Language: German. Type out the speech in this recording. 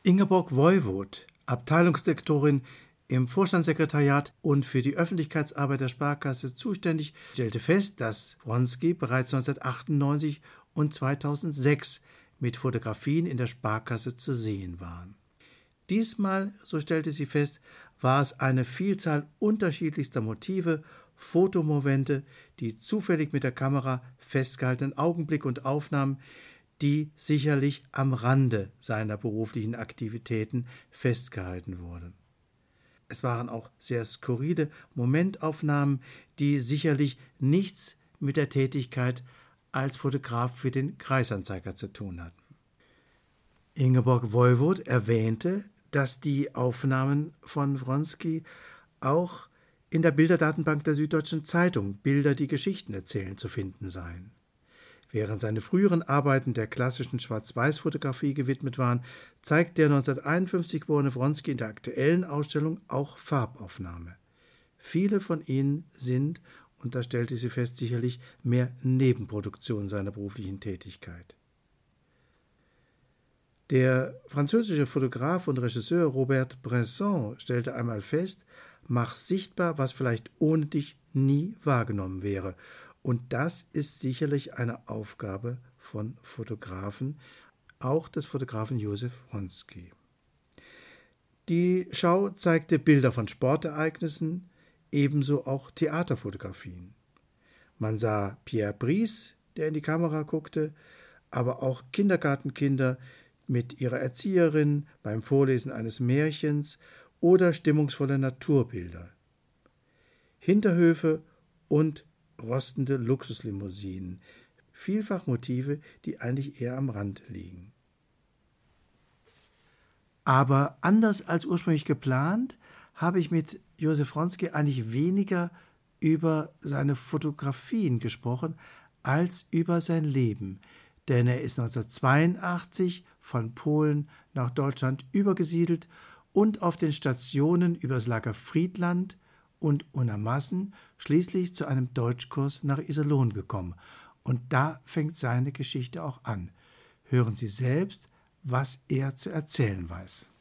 Ingeborg Woiwod, Abteilungsdirektorin im Vorstandssekretariat und für die Öffentlichkeitsarbeit der Sparkasse zuständig, stellte fest, dass Wronski bereits 1998 und 2006 mit Fotografien in der Sparkasse zu sehen war. Diesmal, so stellte sie fest, war es eine Vielzahl unterschiedlichster Motive, Fotomomente, die zufällig mit der Kamera festgehaltenen Augenblicke und Aufnahmen, die sicherlich am Rande seiner beruflichen Aktivitäten festgehalten wurden. Es waren auch sehr skurrile Momentaufnahmen, die sicherlich nichts mit der Tätigkeit als Fotograf für den Kreisanzeiger zu tun hatten. Ingeborg Woiwod erwähnte, dass die Aufnahmen von Wronski auch in der Bilderdatenbank der Süddeutschen Zeitung Bilder, die Geschichten erzählen, zu finden seien. Während seine früheren Arbeiten der klassischen Schwarz-Weiß-Fotografie gewidmet waren, zeigt der 1951 geborene Wronski in der aktuellen Ausstellung auch Farbaufnahme. Viele von ihnen sind, und da stellte sie fest, sicherlich mehr Nebenproduktion seiner beruflichen Tätigkeit. Der französische Fotograf und Regisseur Robert Bresson stellte einmal fest: Mach sichtbar, was vielleicht ohne dich nie wahrgenommen wäre. Und das ist sicherlich eine Aufgabe von Fotografen, auch des Fotografen Josef Wronski. Die Schau zeigte Bilder von Sportereignissen, ebenso auch Theaterfotografien. Man sah Pierre Brice, der in die Kamera guckte, aber auch Kindergartenkinder mit ihrer Erzieherin beim Vorlesen eines Märchens oder stimmungsvolle Naturbilder. Hinterhöfe und rostende Luxuslimousinen, vielfach Motive, die eigentlich eher am Rand liegen. Aber anders als ursprünglich geplant, habe ich mit Josef Wronski eigentlich weniger über seine Fotografien gesprochen, als über sein Leben. Denn er ist 1982 von Polen nach Deutschland übergesiedelt und auf den Stationen übers Lager Friedland und Unermassen schließlich zu einem Deutschkurs nach Iserlohn gekommen. Und da fängt seine Geschichte auch an. Hören Sie selbst, was er zu erzählen weiß.